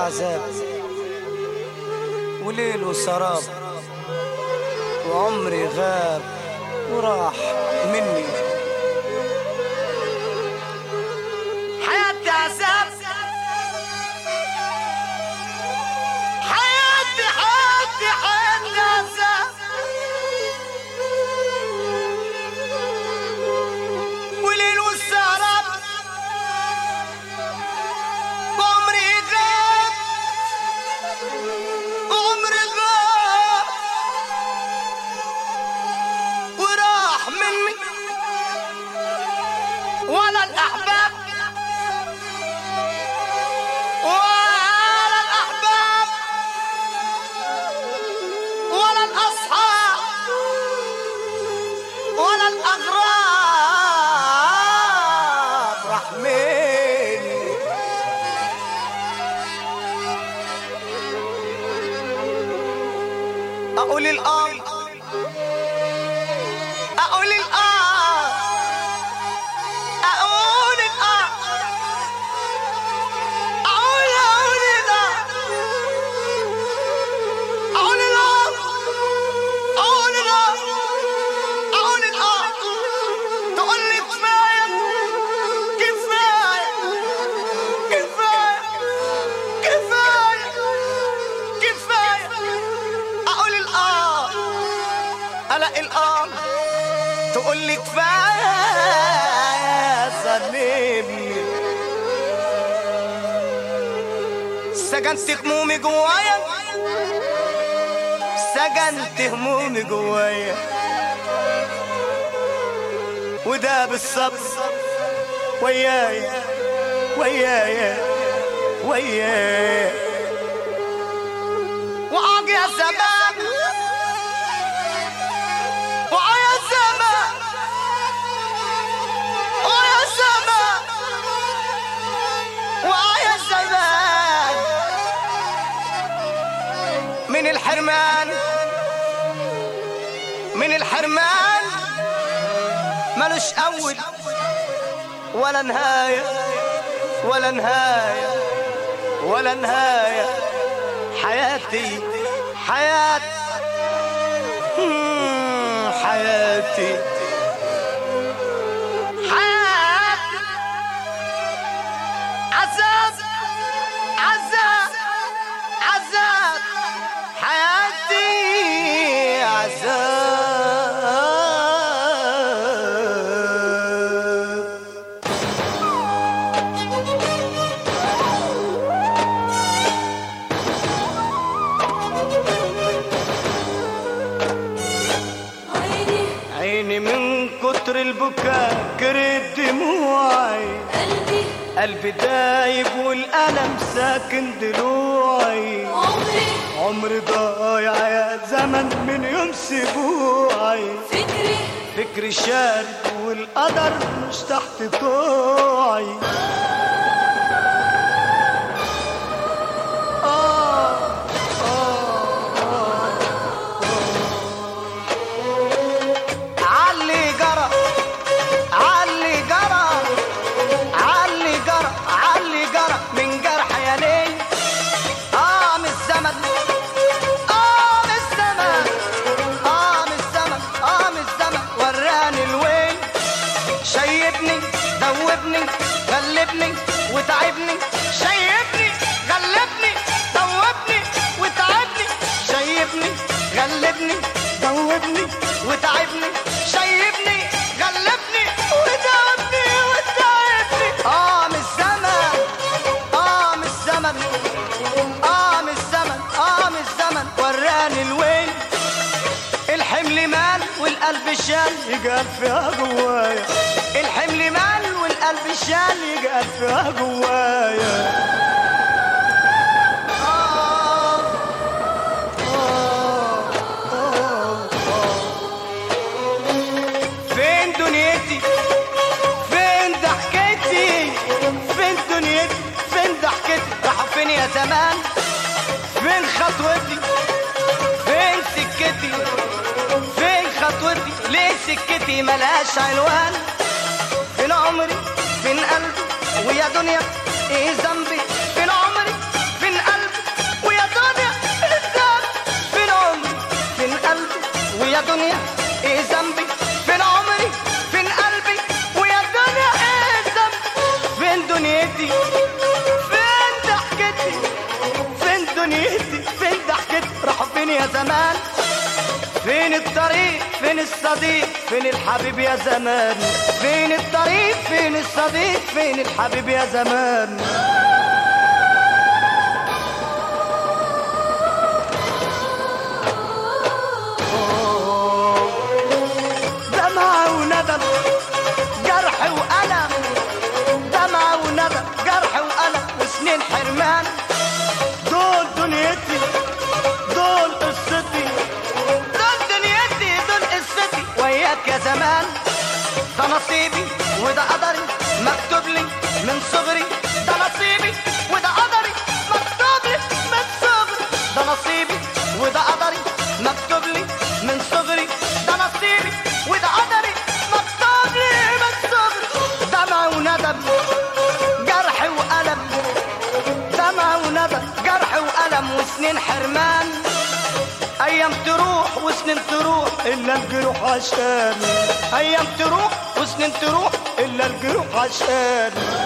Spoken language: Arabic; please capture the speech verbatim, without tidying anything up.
عذاب وليل وسراب وعمري غاب وراح مني. حياتي عذاب حياتي حياتي حياتي عذاب وليل والسهراب وعمري غاب وعمري غاب وراح مني. ولا الأحباب ولا الأحباب ولا الأصحاب ولا الأغراب راح مني. أقول الآن أقول الآن أقول الآن أقول أقول الآن أقول الآن أقول الآن أقول الآن تقول لي كفاية كفاية كفاية كفاية كفاية. أقول الآن ألاقي الآن تقول لي كفاية ظلمني. سجنت همومي جوايا سجنت همومي جوايا وده بالصبر ويايا ويايا ويايا. وعاق يا زمان وعاق يا زمان وعاق يا زمان وعاق يا زمان من الحرمان من الحرمان ملوش أول ولا نهاية ولا نهاية ولا نهاية. حياتي حياتي حياتي حياتي عذاب عذاب عذاب حياتي عذاب. عيني من كتر البكاء كرت دموعي قلبي قلبي دايب والألم ساكن ضلوعي. عمري عمري ضايع يا زمن من يوم سبوعي. فكري فكري شارد والقدر مش تحت طوعي. آه آه آه علي جرى علي جرى علي جرى علي جرى من جرح يا ليل. آه من الزمن آه من الزمن آه من الزمن آه من الزمن وراني الويل. شيبني دوبني غلبني وتعبني شيبني غلبني دوبني وتعبني شيبني غلبني دوبني وتعبني شيبني غلبني ودوبني وتعبني. آه من الزمن آه من الزمن آه من الزمن آه من الزمن وراني الويل. الحمل مال والقلب شال يجال فيها جوايا. الحمل مال والقلب شال يجال فيها جوايا. آه آه آه فين دنيتي فين ضحكتي فين دنيتي فين ضحكتي راحوا فين يا زمان. فين خطوتي فين سكتي فين خطوتي ليه سكتي ملهاش عنوان. فين عمري فين قلبي ويا دنيا ايه ذنبي. فين عمري فين قلبي يا دنيا ايه ذنبي؟ فين عمري؟ فين قلبي؟ ويا دنيا ايه ذنبي؟ فين دنيتي؟ فين ضحكتي؟ فين دنيتي؟ فين ضحكتي؟ راحوا فين يا زمان؟ فين الطريق؟ فين الصديق؟ فين الحبيب يا زمان؟ فين الطريق؟ فين الصديق؟ فين الحبيب يا زمان؟ دمعة وندم جرح وألم، دمعة وندم جرح وألم وسنين حرمان. دول دنيتي، دول قصتي، دول دنيتي، دول قصتي وياك يا زمان. ده نصيبي وده قدري مكتوب لي من صغري، ده نصيبي وده قدري مكتوب لي من صغري، ده نصيبي وده قدري مكتوب لي من صغري، ده نصيبي وده قدري مكتوب لي من صغري. دمع وندم جرح وألم، دمع وندم جرح وألم وسنين حرمان. أيام تروح وسنين تروح إلا الجروح عشان، أيام تروح وسنين تروح إلا الجروح عشان.